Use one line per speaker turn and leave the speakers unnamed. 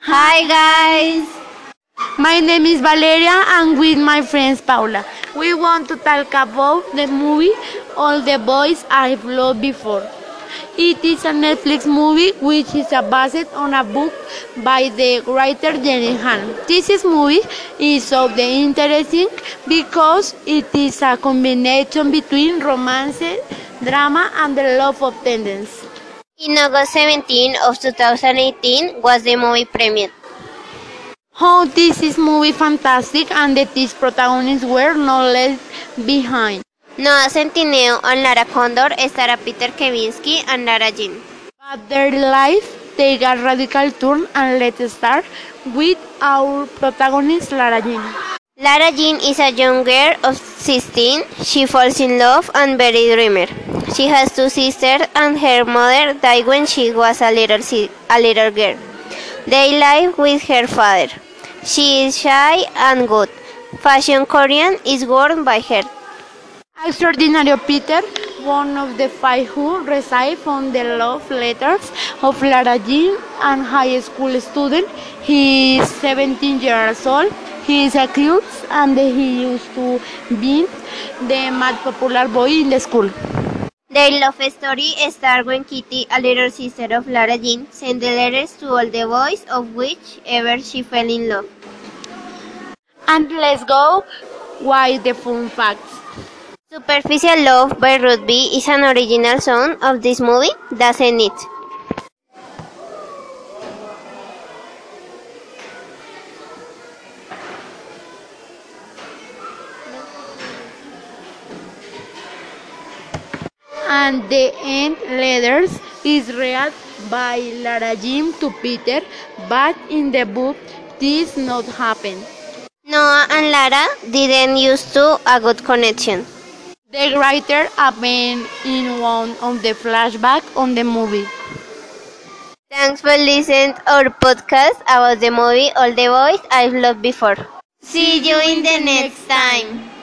Hi guys!
My name is Valeria and with my friends Paula. We want to talk about the movie All the Boys I've Loved Before. It is a Netflix movie which is based on a book by the writer Jenny Han. This movie is so interesting because it is a combination between romance, drama and the love of tenderness.
In August 17 of 2018 was the movie premiered.
Oh, this is movie fantastic and the these protagonists were not left behind.
Noah Centineo and Lara Condor star Peter Kavinsky and Lara Jean.
But their life take a radical turn and let's start with our protagonist Lara Jean.
Lara Jean is a young girl of 16. She falls in love and very dreamer. She has two sisters and her mother died when she was a little girl. They live with her father. She is shy and good. Fashion Korean is worn by her.
Extraordinary Peter, one of the five who reside from the love letters of Lara Jean, and high school student. He is 17 years old. He is a cute and he used to be the most popular boy in the school.
Their love story starts when Kitty, a little sister of Lara Jean, sends the letters to all the boys of whichever she fell in love.
And let's go with the fun facts.
Superficial Love by Ruth B is an original song of this movie, doesn't it?
And the end letters is read by Lara Jean to Peter, but in the book this not happen.
Noah and Lara didn't used to a good connection.
The writer appeared in one of the flashbacks on the movie.
Thanks for listening to our podcast about the movie All the Boys I've Loved Before. See you in the next time.